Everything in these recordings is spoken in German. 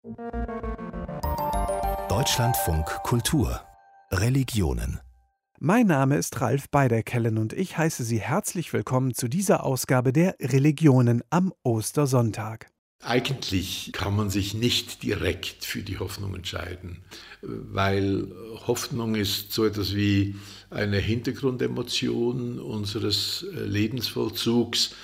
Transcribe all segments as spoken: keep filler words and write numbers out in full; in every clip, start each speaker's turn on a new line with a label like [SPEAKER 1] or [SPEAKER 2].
[SPEAKER 1] Deutschlandfunk Kultur Religionen.
[SPEAKER 2] Mein Name ist Ralf Beiderkellen und ich heiße Sie herzlich willkommen zu dieser Ausgabe der Religionen am Ostersonntag.
[SPEAKER 3] Eigentlich kann man sich nicht direkt für die Hoffnung entscheiden, weil Hoffnung ist so etwas wie eine Hintergrundemotion unseres Lebensvollzugs,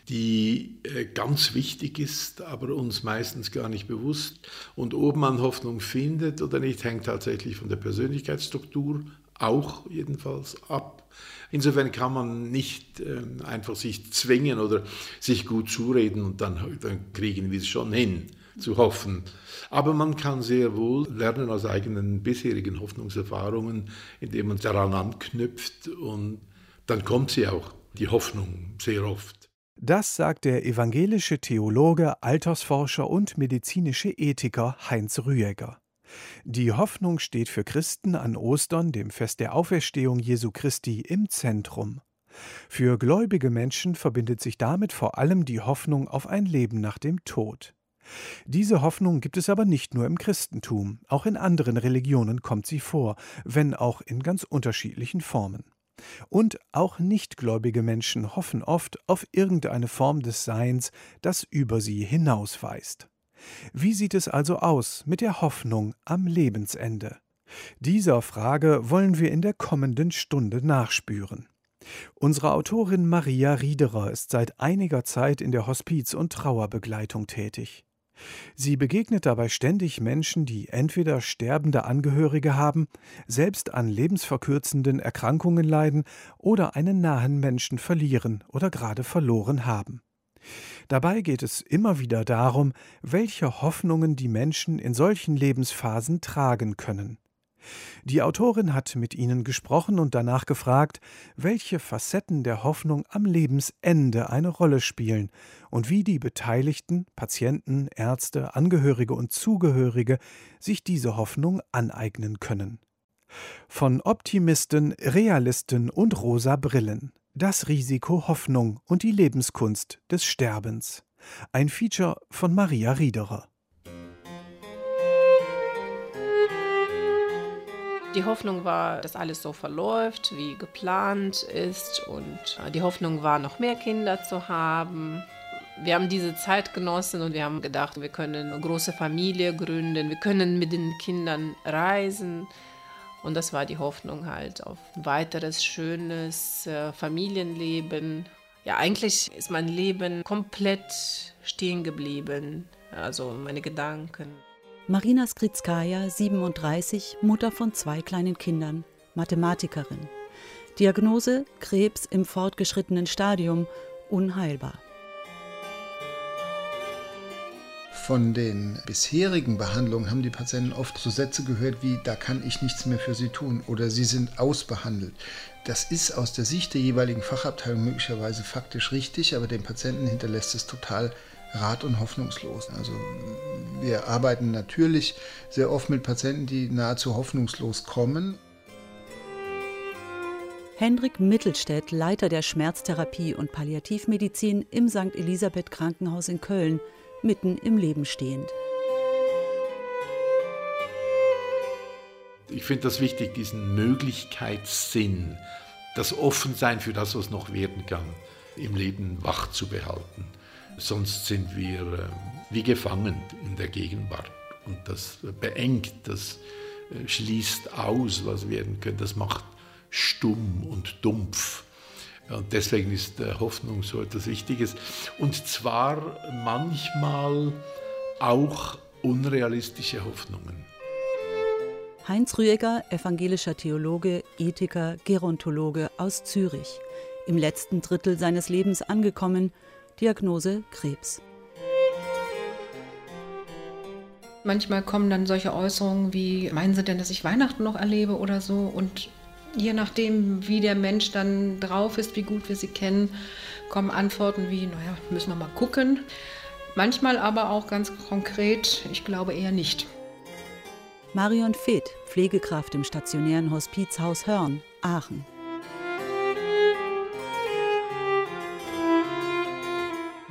[SPEAKER 3] die ganz wichtig ist, aber uns meistens gar nicht bewusst. Und ob man Hoffnung findet oder nicht, hängt tatsächlich von der Persönlichkeitsstruktur auch jedenfalls ab. Insofern kann man nicht äh, einfach sich zwingen oder sich gut zureden und dann, dann kriegen wir es schon hin, zu hoffen. Aber man kann sehr wohl lernen aus eigenen bisherigen Hoffnungserfahrungen, indem man daran anknüpft und dann kommt sie auch, die Hoffnung, sehr oft.
[SPEAKER 2] Das sagt der evangelische Theologe, Altersforscher und medizinische Ethiker Heinz Rüegger. Die Hoffnung steht für Christen an Ostern, dem Fest der Auferstehung Jesu Christi, im Zentrum. Für gläubige Menschen verbindet sich damit vor allem die Hoffnung auf ein Leben nach dem Tod. Diese Hoffnung gibt es aber nicht nur im Christentum, auch in anderen Religionen kommt sie vor, wenn auch in ganz unterschiedlichen Formen. Und auch nichtgläubige Menschen hoffen oft auf irgendeine Form des Seins, das über sie hinausweist. Wie sieht es also aus mit der Hoffnung am Lebensende? Dieser Frage wollen wir in der kommenden Stunde nachspüren. Unsere Autorin Maria Riederer ist seit einiger Zeit in der Hospiz- und Trauerbegleitung tätig. Sie begegnet dabei ständig Menschen, die entweder sterbende Angehörige haben, selbst an lebensverkürzenden Erkrankungen leiden oder einen nahen Menschen verlieren oder gerade verloren haben. Dabei geht es immer wieder darum, welche Hoffnungen die Menschen in solchen Lebensphasen tragen können. Die Autorin hat mit ihnen gesprochen und danach gefragt, welche Facetten der Hoffnung am Lebensende eine Rolle spielen und wie die Beteiligten, Patienten, Ärzte, Angehörige und Zugehörige sich diese Hoffnung aneignen können. Von Optimisten, Realisten und rosa Brillen. Das Risiko Hoffnung und die Lebenskunst des Sterbens. Ein Feature von Maria Riederer.
[SPEAKER 4] Die Hoffnung war, dass alles so verläuft, wie geplant ist, und die Hoffnung war, noch mehr Kinder zu haben. Wir haben diese Zeit genossen und wir haben gedacht, wir können eine große Familie gründen, wir können mit den Kindern reisen. Und das war die Hoffnung halt auf ein weiteres, schönes äh, Familienleben. Ja, eigentlich ist mein Leben komplett stehen geblieben, also meine Gedanken.
[SPEAKER 5] Marina Skritskaya, siebenunddreißig, Mutter von zwei kleinen Kindern, Mathematikerin. Diagnose: Krebs im fortgeschrittenen Stadium, unheilbar.
[SPEAKER 6] Von den bisherigen Behandlungen haben die Patienten oft so Sätze gehört wie, da kann ich nichts mehr für sie tun oder sie sind ausbehandelt. Das ist aus der Sicht der jeweiligen Fachabteilung möglicherweise faktisch richtig, aber den Patienten hinterlässt es total rat- und hoffnungslos. Also wir arbeiten natürlich sehr oft mit Patienten, die nahezu hoffnungslos kommen.
[SPEAKER 5] Hendrik Mittelstädt, Leiter der Schmerztherapie und Palliativmedizin im Sankt Elisabeth Krankenhaus in Köln, mitten im Leben stehend.
[SPEAKER 3] Ich finde das wichtig, diesen Möglichkeitssinn, das Offensein für das, was noch werden kann, im Leben wach zu behalten. Sonst sind wir äh, wie gefangen in der Gegenwart. Und das beengt, das äh, schließt aus, was werden könnte. Das macht stumm und dumpf. Und deswegen ist äh, Hoffnung so etwas Wichtiges. Und zwar manchmal auch unrealistische Hoffnungen.
[SPEAKER 5] Heinz Rüegger, evangelischer Theologe, Ethiker, Gerontologe aus Zürich. Im letzten Drittel seines Lebens angekommen, Diagnose Krebs.
[SPEAKER 7] Manchmal kommen dann solche Äußerungen wie, meinen Sie denn, dass ich Weihnachten noch erlebe oder so? Und je nachdem, wie der Mensch dann drauf ist, wie gut wir sie kennen, kommen Antworten wie, naja, müssen wir mal gucken. Manchmal aber auch ganz konkret, ich glaube eher nicht.
[SPEAKER 5] Marion Feth, Pflegekraft im stationären Hospizhaus Hörn, Aachen.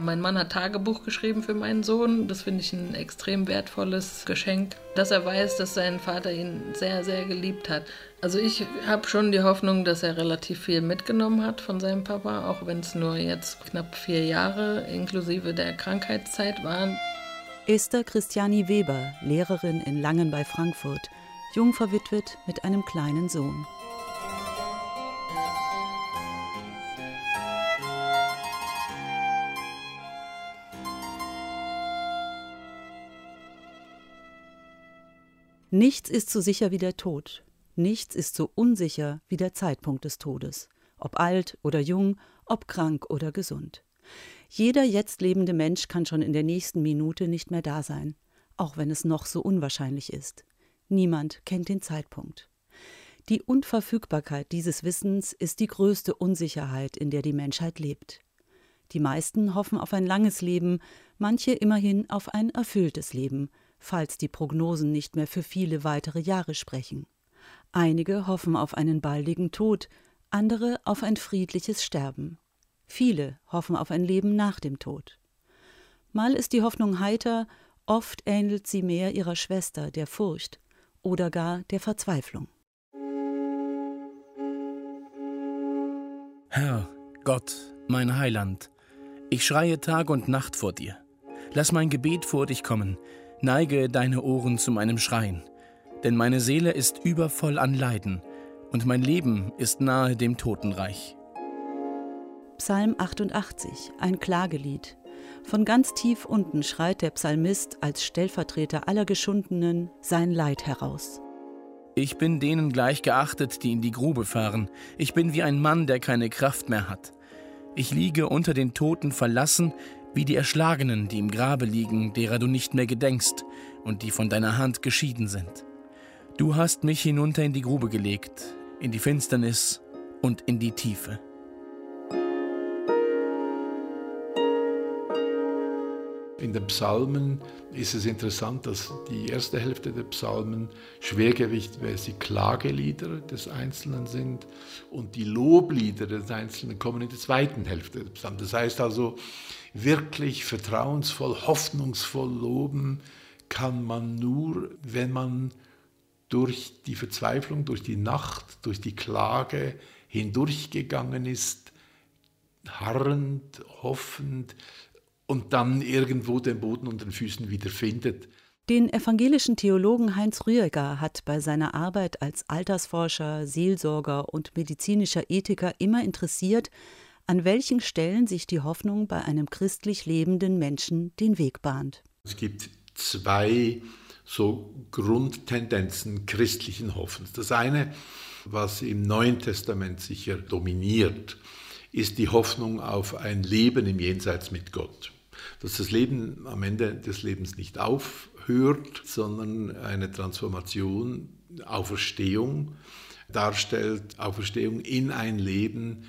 [SPEAKER 8] Mein Mann hat Tagebuch geschrieben für meinen Sohn. Das finde ich ein extrem wertvolles Geschenk, dass er weiß, dass sein Vater ihn sehr, sehr geliebt hat. Also ich habe schon die Hoffnung, dass er relativ viel mitgenommen hat von seinem Papa, auch wenn es nur jetzt knapp vier Jahre inklusive der Krankheitszeit waren.
[SPEAKER 5] Esther Christiani Weber, Lehrerin in Langen bei Frankfurt, jung verwitwet mit einem kleinen Sohn. Nichts ist so sicher wie der Tod. Nichts ist so unsicher wie der Zeitpunkt des Todes. Ob alt oder jung, ob krank oder gesund. Jeder jetzt lebende Mensch kann schon in der nächsten Minute nicht mehr da sein, auch wenn es noch so unwahrscheinlich ist. Niemand kennt den Zeitpunkt. Die Unverfügbarkeit dieses Wissens ist die größte Unsicherheit, in der die Menschheit lebt. Die meisten hoffen auf ein langes Leben, manche immerhin auf ein erfülltes Leben, falls die Prognosen nicht mehr für viele weitere Jahre sprechen. Einige hoffen auf einen baldigen Tod, andere auf ein friedliches Sterben. Viele hoffen auf ein Leben nach dem Tod. Mal ist die Hoffnung heiter, oft ähnelt sie mehr ihrer Schwester, der Furcht oder gar der Verzweiflung.
[SPEAKER 9] Herr, Gott, mein Heiland, ich schreie Tag und Nacht vor dir. Lass mein Gebet vor dich kommen, neige deine Ohren zu meinem Schreien. Denn meine Seele ist übervoll an Leiden und mein Leben ist nahe dem Totenreich.
[SPEAKER 5] Psalm achtundachtzig, ein Klagelied. Von ganz tief unten schreit der Psalmist als Stellvertreter aller Geschundenen sein Leid heraus.
[SPEAKER 9] Ich bin denen gleich geachtet, die in die Grube fahren. Ich bin wie ein Mann, der keine Kraft mehr hat. Ich liege unter den Toten verlassen, wie die Erschlagenen, die im Grabe liegen, derer du nicht mehr gedenkst und die von deiner Hand geschieden sind. Du hast mich hinunter in die Grube gelegt, in die Finsternis und in die Tiefe.
[SPEAKER 3] In den Psalmen ist es interessant, dass die erste Hälfte der Psalmen schwergewichtmäßig Klagelieder des Einzelnen sind und die Loblieder des Einzelnen kommen in der zweiten Hälfte der Psalmen. Das heißt also, wirklich vertrauensvoll, hoffnungsvoll loben kann man nur, wenn man durch die Verzweiflung, durch die Nacht, durch die Klage hindurchgegangen ist, harrend, hoffend, und dann irgendwo den Boden unter den Füßen wiederfindet.
[SPEAKER 5] Den evangelischen Theologen Heinz Rüeger hat bei seiner Arbeit als Altersforscher, Seelsorger und medizinischer Ethiker immer interessiert, an welchen Stellen sich die Hoffnung bei einem christlich lebenden Menschen den Weg bahnt.
[SPEAKER 3] Es gibt zwei so Grundtendenzen christlichen Hoffens. Das eine, was im Neuen Testament sicher dominiert, ist die Hoffnung auf ein Leben im Jenseits mit Gott. Dass das Leben am Ende des Lebens nicht aufhört, sondern eine Transformation, Auferstehung darstellt, Auferstehung in ein Leben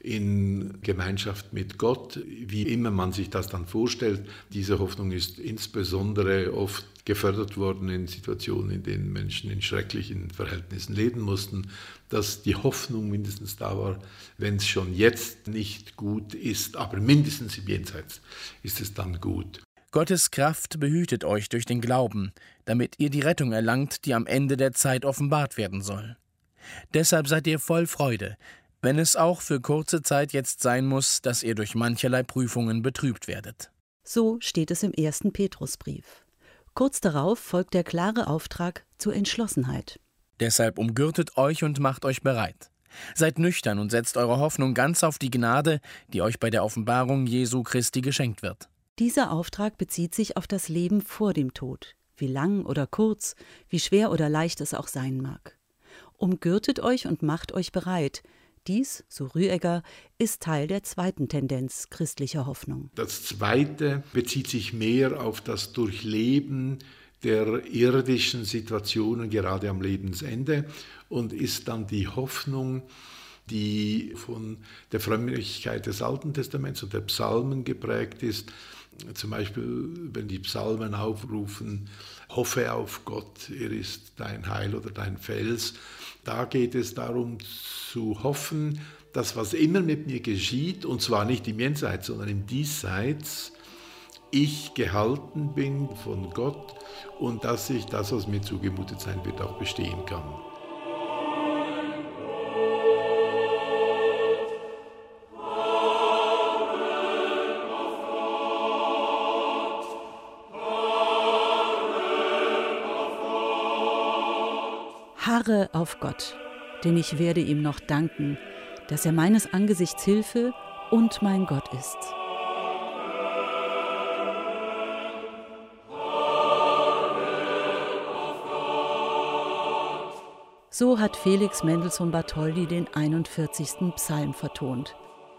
[SPEAKER 3] in Gemeinschaft mit Gott, wie immer man sich das dann vorstellt. Diese Hoffnung ist insbesondere oft gefördert worden in Situationen, in denen Menschen in schrecklichen Verhältnissen leben mussten, dass die Hoffnung mindestens da war, wenn es schon jetzt nicht gut ist, aber mindestens im Jenseits ist es dann gut.
[SPEAKER 9] Gottes Kraft behütet euch durch den Glauben, damit ihr die Rettung erlangt, die am Ende der Zeit offenbart werden soll. Deshalb seid ihr voll Freude, wenn es auch für kurze Zeit jetzt sein muss, dass ihr durch mancherlei Prüfungen betrübt werdet.
[SPEAKER 5] So steht es im ersten Petrusbrief. Kurz darauf folgt der klare Auftrag zur Entschlossenheit.
[SPEAKER 9] Deshalb umgürtet euch und macht euch bereit. Seid nüchtern und setzt eure Hoffnung ganz auf die Gnade, die euch bei der Offenbarung Jesu Christi geschenkt wird.
[SPEAKER 5] Dieser Auftrag bezieht sich auf das Leben vor dem Tod, wie lang oder kurz, wie schwer oder leicht es auch sein mag. Umgürtet euch und macht euch bereit. Dies, so Rüeger, ist Teil der zweiten Tendenz christlicher Hoffnung.
[SPEAKER 3] Das zweite bezieht sich mehr auf das Durchleben der irdischen Situationen, gerade am Lebensende, und ist dann die Hoffnung, die von der Frömmigkeit des Alten Testaments und der Psalmen geprägt ist. Zum Beispiel, wenn die Psalmen aufrufen, hoffe auf Gott, er ist dein Heil oder dein Fels. Da geht es darum zu hoffen, dass was immer mit mir geschieht, und zwar nicht im Jenseits, sondern im Diesseits, ich gehalten bin von Gott und dass ich das, was mir zugemutet sein wird, auch bestehen kann.
[SPEAKER 5] Harre auf Gott, denn ich werde ihm noch danken, dass er meines Angesichts Hilfe und mein Gott ist. So hat Felix Mendelssohn Bartholdy den einundvierzigsten Psalm vertont.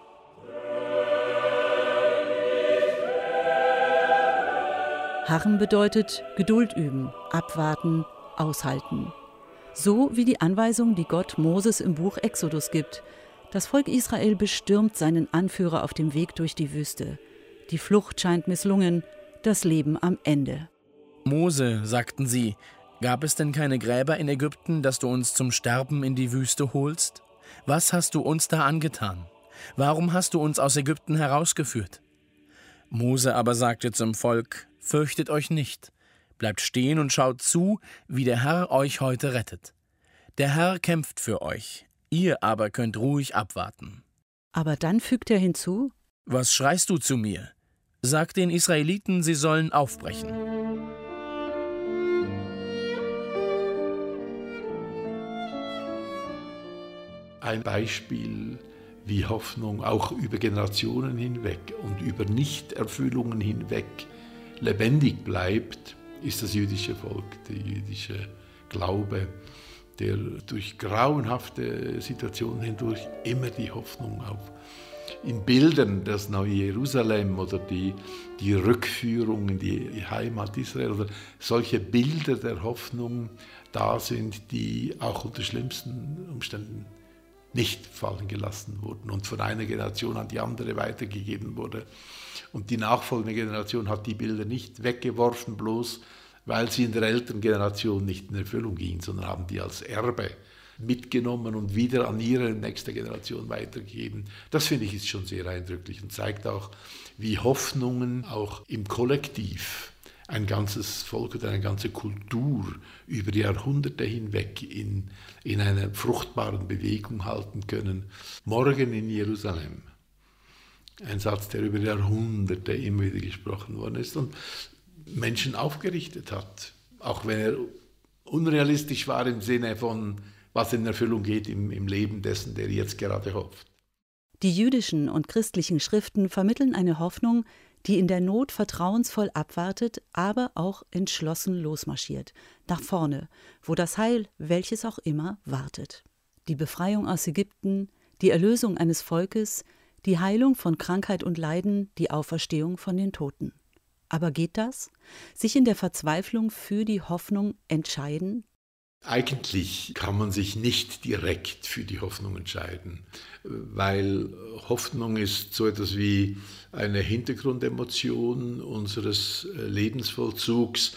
[SPEAKER 5] Harren bedeutet Geduld üben, abwarten, aushalten. So wie die Anweisung, die Gott Moses im Buch Exodus gibt. Das Volk Israel bestürmt seinen Anführer auf dem Weg durch die Wüste. Die Flucht scheint misslungen, das Leben am Ende.
[SPEAKER 9] Mose, sagten sie, gab es denn keine Gräber in Ägypten, dass du uns zum Sterben in die Wüste holst? Was hast du uns da angetan? Warum hast du uns aus Ägypten herausgeführt? Mose aber sagte zum Volk, fürchtet euch nicht. Bleibt stehen und schaut zu, wie der Herr euch heute rettet. Der Herr kämpft für euch, ihr aber könnt ruhig abwarten.
[SPEAKER 5] Aber dann fügt er hinzu:
[SPEAKER 9] Was schreist du zu mir? Sag den Israeliten, sie sollen aufbrechen.
[SPEAKER 3] Ein Beispiel, wie Hoffnung auch über Generationen hinweg und über Nichterfüllungen hinweg lebendig bleibt, ist das jüdische Volk, der jüdische Glaube, der durch grauenhafte Situationen hindurch immer die Hoffnung auf in Bildern das neue Jerusalem oder die, die Rückführung in die Heimat Israel oder solche Bilder der Hoffnung da sind, die auch unter schlimmsten Umständen nicht fallen gelassen wurden und von einer Generation an die andere weitergegeben wurde. Und die nachfolgende Generation hat die Bilder nicht weggeworfen, bloß weil sie in der älteren Generation nicht in Erfüllung gingen, sondern haben die als Erbe mitgenommen und wieder an ihre nächste Generation weitergegeben. Das finde ich ist schon sehr eindrücklich und zeigt auch, wie Hoffnungen auch im Kollektiv ein ganzes Volk oder eine ganze Kultur über die Jahrhunderte hinweg in, in einer fruchtbaren Bewegung halten können. Morgen in Jerusalem. Ein Satz, der über Jahrhunderte immer wieder gesprochen worden ist und Menschen aufgerichtet hat. Auch wenn er unrealistisch war im Sinne von, was in Erfüllung geht im, im Leben dessen, der jetzt gerade hofft.
[SPEAKER 5] Die jüdischen und christlichen Schriften vermitteln eine Hoffnung, die in der Not vertrauensvoll abwartet, aber auch entschlossen losmarschiert, nach vorne, wo das Heil, welches auch immer, wartet. Die Befreiung aus Ägypten, die Erlösung eines Volkes, die Heilung von Krankheit und Leiden, die Auferstehung von den Toten. Aber geht das? Sich in der Verzweiflung für die Hoffnung entscheiden?
[SPEAKER 3] Eigentlich kann man sich nicht direkt für die Hoffnung entscheiden, weil Hoffnung ist so etwas wie eine Hintergrundemotion unseres Lebensvollzugs,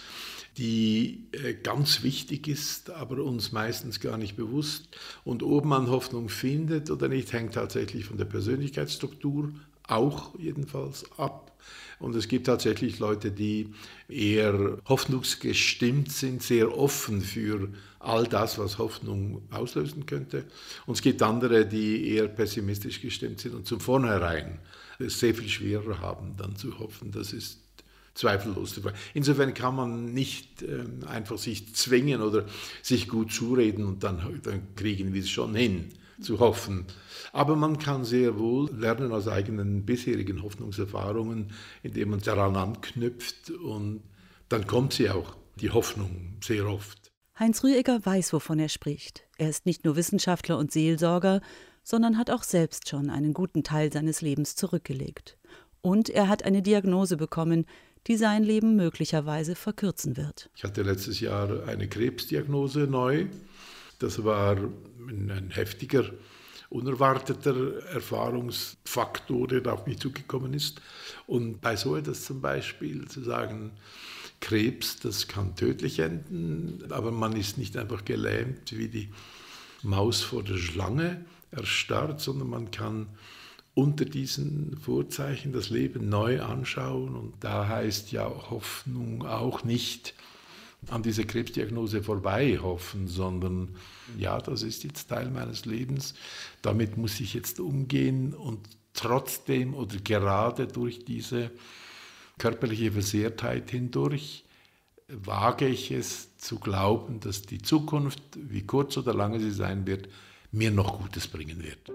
[SPEAKER 3] die ganz wichtig ist, aber uns meistens gar nicht bewusst. Und ob man Hoffnung findet oder nicht, hängt tatsächlich von der Persönlichkeitsstruktur auch jedenfalls ab. Und es gibt tatsächlich Leute, die eher hoffnungsgestimmt sind, sehr offen für all das, was Hoffnung auslösen könnte. Und es gibt andere, die eher pessimistisch gestimmt sind und zum Vornherein es sehr viel schwerer haben, dann zu hoffen. Das ist zweifellos. Insofern kann man nicht äh, einfach sich zwingen oder sich gut zureden und dann, dann kriegen wir es schon hin, zu hoffen. Aber man kann sehr wohl lernen aus eigenen bisherigen Hoffnungserfahrungen, indem man daran anknüpft und dann kommt sie auch, die Hoffnung, sehr oft.
[SPEAKER 5] Heinz Rüegger weiß, wovon er spricht. Er ist nicht nur Wissenschaftler und Seelsorger, sondern hat auch selbst schon einen guten Teil seines Lebens zurückgelegt. Und er hat eine Diagnose bekommen, die sein Leben möglicherweise verkürzen wird.
[SPEAKER 3] Ich hatte letztes Jahr eine Krebsdiagnose neu. Das war ein heftiger, unerwarteter Erfahrungsfaktor, der auf mich zugekommen ist. Und bei so etwas zum Beispiel zu sagen, Krebs, das kann tödlich enden, aber man ist nicht einfach gelähmt wie die Maus vor der Schlange. erstarrt, sondern man kann unter diesen Vorzeichen das Leben neu anschauen. Und da heißt ja Hoffnung auch nicht an dieser Krebsdiagnose vorbei hoffen, sondern ja, das ist jetzt Teil meines Lebens, damit muss ich jetzt umgehen und trotzdem oder gerade durch diese körperliche Versehrtheit hindurch wage ich es zu glauben, dass die Zukunft, wie kurz oder lange sie sein wird, mir noch Gutes bringen wird.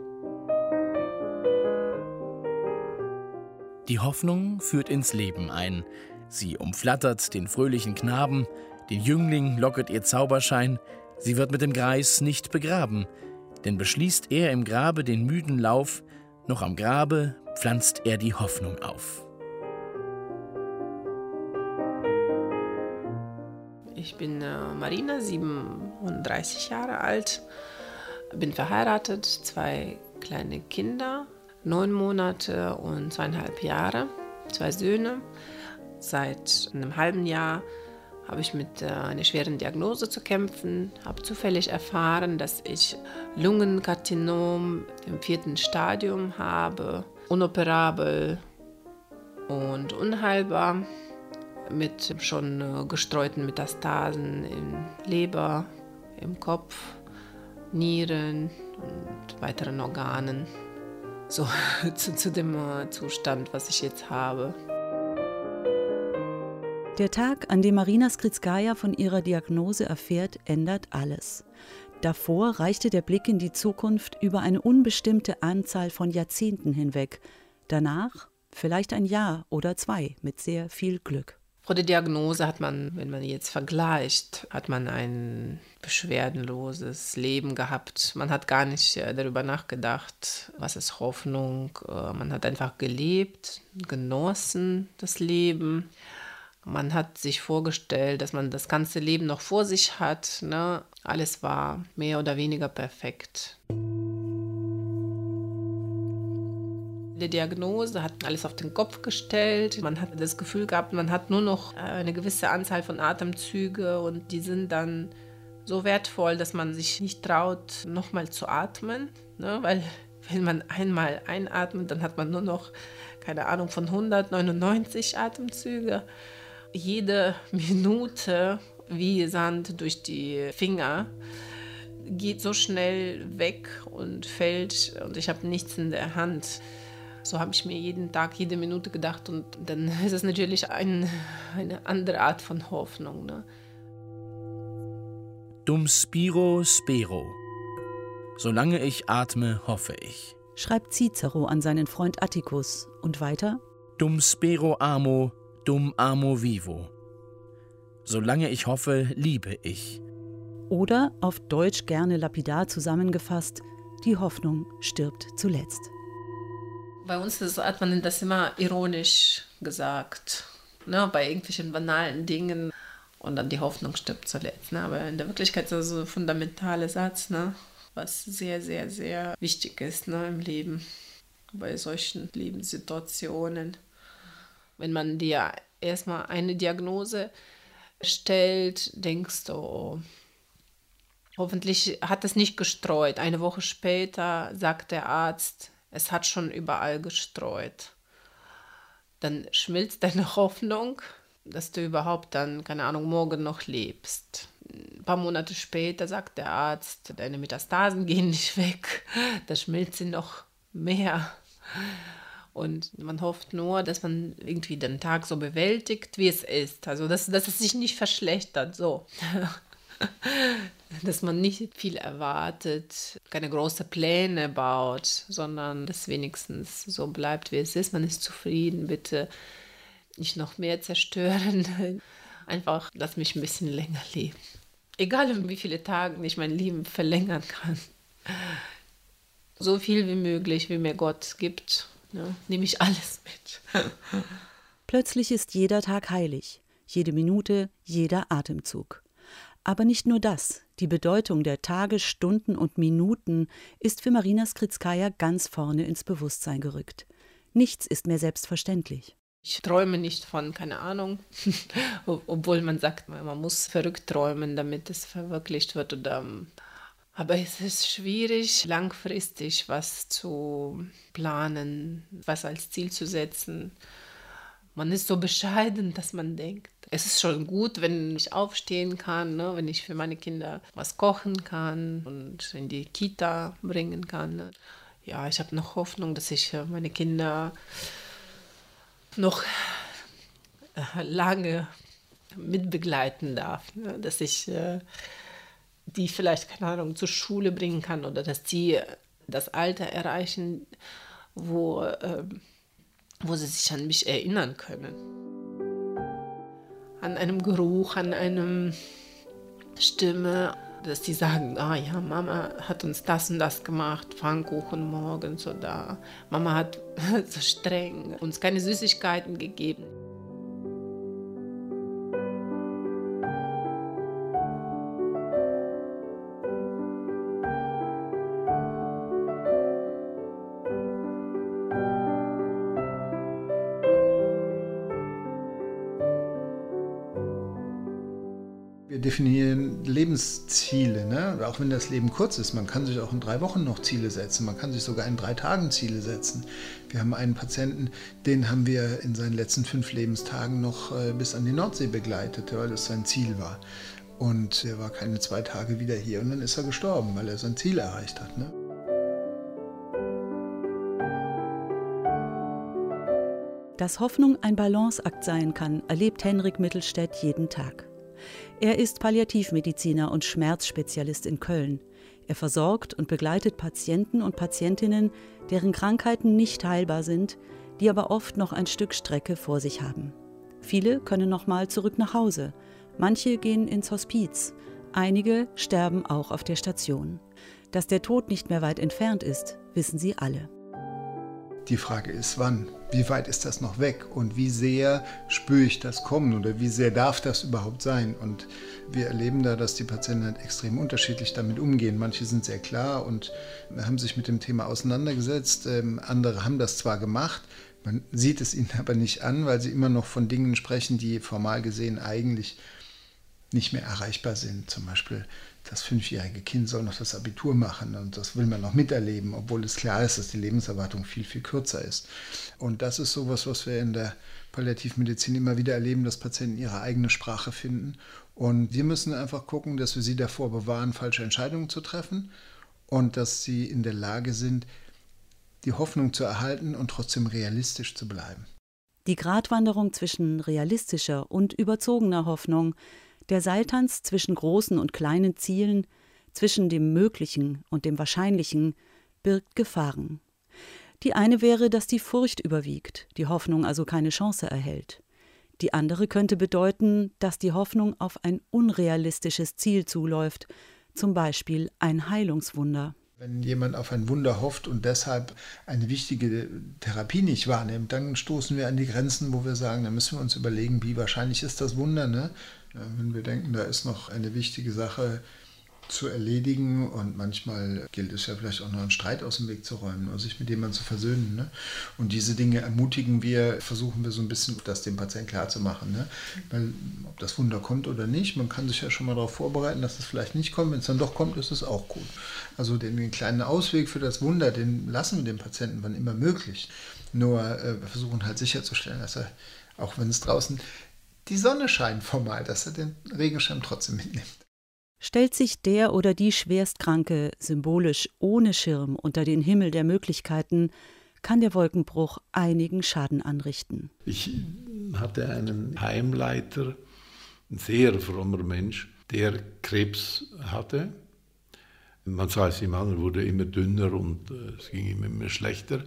[SPEAKER 9] Die Hoffnung führt ins Leben ein. Sie umflattert den fröhlichen Knaben, den Jüngling locket ihr Zauberschein. Sie wird mit dem Greis nicht begraben, denn beschließt er im Grabe den müden Lauf, noch am Grabe pflanzt er die Hoffnung auf.
[SPEAKER 4] Ich bin äh, Marina, siebenunddreißig Jahre alt, bin verheiratet, zwei kleine Kinder, neun Monate und zweieinhalb Jahre, zwei Söhne. Seit einem halben Jahr habe ich mit äh, einer schweren Diagnose zu kämpfen, habe zufällig erfahren, dass ich Lungenkarzinom im vierten Stadium habe, unoperabel und unheilbar, mit schon äh, gestreuten Metastasen in Leber, im Kopf, Nieren und weiteren Organen. So zu, zu dem äh, Zustand, was ich jetzt habe.
[SPEAKER 5] Der Tag, an dem Marina Skrizkaja von ihrer Diagnose erfährt, ändert alles. Davor reichte der Blick in die Zukunft über eine unbestimmte Anzahl von Jahrzehnten hinweg. Danach vielleicht ein Jahr oder zwei mit sehr viel Glück.
[SPEAKER 4] Vor der Diagnose hat man, wenn man jetzt vergleicht, hat man ein beschwerdenloses Leben gehabt. Man hat gar nicht darüber nachgedacht, was ist Hoffnung. Man hat einfach gelebt, genossen das Leben. Man hat sich vorgestellt, dass man das ganze Leben noch vor sich hat, ne? Alles war mehr oder weniger perfekt. Die Diagnose hat alles auf den Kopf gestellt. Man hat das Gefühl gehabt, man hat nur noch eine gewisse Anzahl von Atemzügen und die sind dann so wertvoll, dass man sich nicht traut, nochmal zu atmen, ne? Weil wenn man einmal einatmet, dann hat man nur noch, keine Ahnung, von hundertneunundneunzig Atemzüge. Jede Minute wie Sand durch die Finger geht so schnell weg und fällt und ich habe nichts in der Hand. So habe ich mir jeden Tag, jede Minute gedacht und dann ist es natürlich ein, eine andere Art von Hoffnung. Ne?
[SPEAKER 9] Dum spiro spero. Solange ich atme, hoffe ich.
[SPEAKER 5] Schreibt Cicero an seinen Freund Atticus. Und weiter?
[SPEAKER 9] Dum spero amo, dum amo vivo. Solange ich hoffe, liebe ich.
[SPEAKER 5] Oder auf Deutsch gerne lapidar zusammengefasst, die Hoffnung stirbt zuletzt.
[SPEAKER 4] Bei uns ist, hat man das immer ironisch gesagt, ne, bei irgendwelchen banalen Dingen und dann die Hoffnung stirbt zuletzt. Ne? Aber in der Wirklichkeit ist das so ein fundamentaler Satz, ne, was sehr, sehr, sehr wichtig ist, ne, im Leben, bei solchen Lebenssituationen. Wenn man dir erstmal eine Diagnose stellt, denkst du, oh, hoffentlich hat es nicht gestreut. Eine Woche später sagt der Arzt, es hat schon überall gestreut. Dann schmilzt deine Hoffnung, dass du überhaupt dann, keine Ahnung, morgen noch lebst. Ein paar Monate später sagt der Arzt, deine Metastasen gehen nicht weg. Da schmilzt sie noch mehr. Und man hofft nur, dass man irgendwie den Tag so bewältigt, wie es ist. Also, dass, dass es sich nicht verschlechtert, so. Dass man nicht viel erwartet, keine großen Pläne baut, sondern dass wenigstens so bleibt, wie es ist. Man ist zufrieden, bitte nicht noch mehr zerstören. Einfach, lass mich ein bisschen länger leben. Egal, um wie viele Tage ich mein Leben verlängern kann. So viel wie möglich, wie mir Gott gibt, ne, nehme ich alles mit.
[SPEAKER 5] Plötzlich ist jeder Tag heilig, jede Minute, jeder Atemzug. Aber nicht nur das, die Bedeutung der Tage, Stunden und Minuten ist für Marina Skrizkaja ganz vorne ins Bewusstsein gerückt. Nichts ist mehr selbstverständlich.
[SPEAKER 4] Ich träume nicht von, keine Ahnung, obwohl man sagt, man muss verrückt träumen, damit es verwirklicht wird oder Aber es ist schwierig, langfristig was zu planen, was als Ziel zu setzen. Man ist so bescheiden, dass man denkt, es ist schon gut, wenn ich aufstehen kann, ne? Wenn ich für meine Kinder was kochen kann und in die Kita bringen kann. Ne? Ja, ich habe noch Hoffnung, dass ich meine Kinder noch lange mitbegleiten darf, ne? Dass ich äh, die vielleicht, keine Ahnung, zur Schule bringen kann oder dass die das Alter erreichen, wo, äh, wo sie sich an mich erinnern können. An einem Geruch, an einer Stimme, dass die sagen, ah ja, Mama hat uns das und das gemacht, Pfannkuchen morgens oder Mama hat so streng uns keine Süßigkeiten gegeben.
[SPEAKER 6] Wir definieren Lebensziele, ne? Auch wenn das Leben kurz ist. Man kann sich auch in drei Wochen noch Ziele setzen. Man kann sich sogar in drei Tagen Ziele setzen. Wir haben einen Patienten, den haben wir in seinen letzten fünf Lebenstagen noch äh, bis an die Nordsee begleitet, weil das sein Ziel war. Und er war keine zwei Tage wieder hier und dann ist er gestorben, weil er sein Ziel erreicht hat. Ne?
[SPEAKER 5] Dass Hoffnung ein Balanceakt sein kann, erlebt Henrik Mittelstädt jeden Tag. Er ist Palliativmediziner und Schmerzspezialist in Köln. Er versorgt und begleitet Patienten und Patientinnen, deren Krankheiten nicht heilbar sind, die aber oft noch ein Stück Strecke vor sich haben. Viele können noch mal zurück nach Hause. Manche gehen ins Hospiz. Einige sterben auch auf der Station. Dass der Tod nicht mehr weit entfernt ist, wissen sie alle.
[SPEAKER 6] Die Frage ist, wann? Wie weit ist das noch weg? Und wie sehr spüre ich das kommen? Oder wie sehr darf das überhaupt sein? Und wir erleben da, dass die Patienten halt extrem unterschiedlich damit umgehen. Manche sind sehr klar und haben sich mit dem Thema auseinandergesetzt. Ähm, andere haben das zwar gemacht, man sieht es ihnen aber nicht an, weil sie immer noch von Dingen sprechen, die formal gesehen eigentlich nicht mehr erreichbar sind. Zum Beispiel, das fünfjährige Kind soll noch das Abitur machen und das will man noch miterleben, obwohl es klar ist, dass die Lebenserwartung viel, viel kürzer ist. Und das ist sowas, was wir in der Palliativmedizin immer wieder erleben, dass Patienten ihre eigene Sprache finden. Und wir müssen einfach gucken, dass wir sie davor bewahren, falsche Entscheidungen zu treffen und dass sie in der Lage sind, die Hoffnung zu erhalten und trotzdem realistisch zu bleiben.
[SPEAKER 5] Die Gratwanderung zwischen realistischer und überzogener Hoffnung, der Seiltanz zwischen großen und kleinen Zielen, zwischen dem Möglichen und dem Wahrscheinlichen, birgt Gefahren. Die eine wäre, dass die Furcht überwiegt, die Hoffnung also keine Chance erhält. Die andere könnte bedeuten, dass die Hoffnung auf ein unrealistisches Ziel zuläuft, zum Beispiel ein Heilungswunder.
[SPEAKER 6] Wenn jemand auf ein Wunder hofft und deshalb eine wichtige Therapie nicht wahrnimmt, dann stoßen wir an die Grenzen, wo wir sagen, da müssen wir uns überlegen, wie wahrscheinlich ist das Wunder, ne? Wenn wir denken, da ist noch eine wichtige Sache zu erledigen und manchmal gilt es ja vielleicht auch noch einen Streit aus dem Weg zu räumen oder sich mit jemandem zu versöhnen. Ne? Und diese Dinge ermutigen wir, versuchen wir so ein bisschen, das dem Patienten klarzumachen. Ne? Weil ob das Wunder kommt oder nicht, man kann sich ja schon mal darauf vorbereiten, dass es vielleicht nicht kommt. Wenn es dann doch kommt, ist es auch gut. Also den, den kleinen Ausweg für das Wunder, den lassen wir dem Patienten wann immer möglich. Nur äh, wir versuchen halt sicherzustellen, dass er, auch wenn es draußen die Sonne scheint formal, dass er den Regenschirm trotzdem mitnimmt.
[SPEAKER 5] Stellt sich der oder die Schwerstkranke symbolisch ohne Schirm unter den Himmel der Möglichkeiten, kann der Wolkenbruch einigen Schaden anrichten.
[SPEAKER 3] Ich hatte einen Heimleiter, ein sehr frommer Mensch, der Krebs hatte. Man sah es ihm an, er wurde immer dünner und es ging ihm immer schlechter.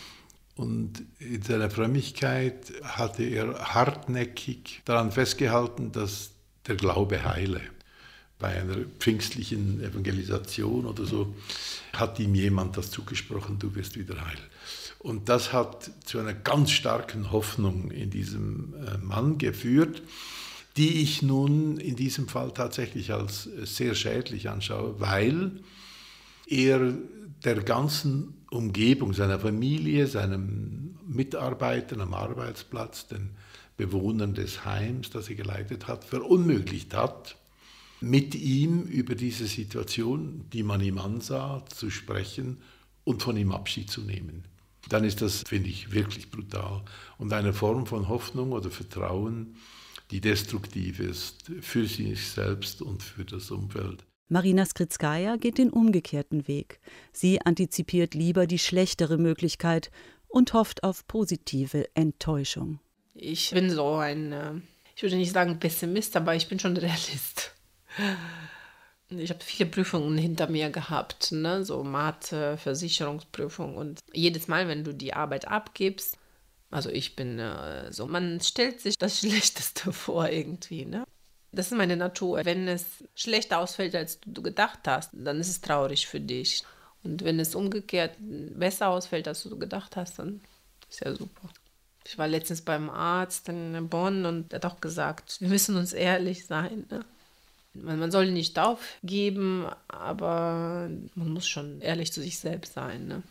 [SPEAKER 3] Und in seiner Frömmigkeit hatte er hartnäckig daran festgehalten, dass der Glaube heile. Bei einer pfingstlichen Evangelisation oder so hat ihm jemand das zugesprochen, du wirst wieder heil. Und das hat zu einer ganz starken Hoffnung in diesem Mann geführt, die ich nun in diesem Fall tatsächlich als sehr schädlich anschaue, weil er der ganzen Umgebung, seiner Familie, seinen Mitarbeitern am Arbeitsplatz, den Bewohnern des Heims, das er geleitet hat, verunmöglicht hat, mit ihm über diese Situation, die man ihm ansah, zu sprechen und von ihm Abschied zu nehmen. Dann ist das, finde ich, wirklich brutal und eine Form von Hoffnung oder Vertrauen, die destruktiv ist für sich selbst und für das Umfeld.
[SPEAKER 5] Marina Skritskaya geht den umgekehrten Weg. Sie antizipiert lieber die schlechtere Möglichkeit und hofft auf positive Enttäuschung.
[SPEAKER 4] Ich bin so ein, ich würde nicht sagen Pessimist, aber ich bin schon Realist. Ich habe viele Prüfungen hinter mir gehabt, ne? So Mathe, Versicherungsprüfung und jedes Mal, wenn du die Arbeit abgibst, also ich bin äh, so, man stellt sich das Schlechteste vor irgendwie, ne? Das ist meine Natur. Wenn es schlechter ausfällt, als du gedacht hast, dann ist es traurig für dich. Und wenn es umgekehrt besser ausfällt, als du gedacht hast, dann ist ja super. Ich war letztens beim Arzt in Bonn und er hat auch gesagt, wir müssen uns ehrlich sein, ne? Man soll nicht aufgeben, aber man muss schon ehrlich zu sich selbst sein, ne?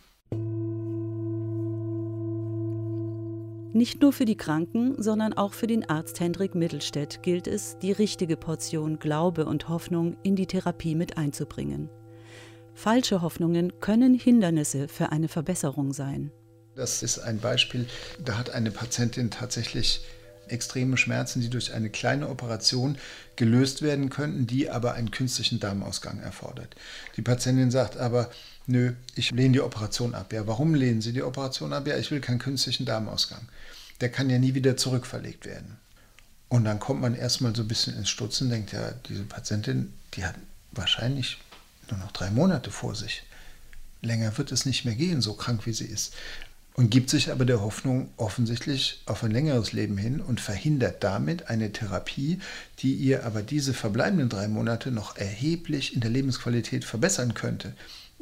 [SPEAKER 5] Nicht nur für die Kranken, sondern auch für den Arzt Hendrik Mittelstädt gilt es, die richtige Portion Glaube und Hoffnung in die Therapie mit einzubringen. Falsche Hoffnungen können Hindernisse für eine Verbesserung sein.
[SPEAKER 6] Das ist ein Beispiel, da hat eine Patientin tatsächlich extreme Schmerzen, die durch eine kleine Operation gelöst werden könnten, die aber einen künstlichen Darmausgang erfordert. Die Patientin sagt aber, nö, ich lehne die Operation ab. Ja, warum lehnen Sie die Operation ab? Ja, ich will keinen künstlichen Darmausgang. Der kann ja nie wieder zurückverlegt werden. Und dann kommt man erstmal so ein bisschen ins Stutzen, denkt ja, diese Patientin, die hat wahrscheinlich nur noch drei Monate vor sich. Länger wird es nicht mehr gehen, so krank wie sie ist. Und gibt sich aber der Hoffnung offensichtlich auf ein längeres Leben hin und verhindert damit eine Therapie, die ihr aber diese verbleibenden drei Monate noch erheblich in der Lebensqualität verbessern könnte.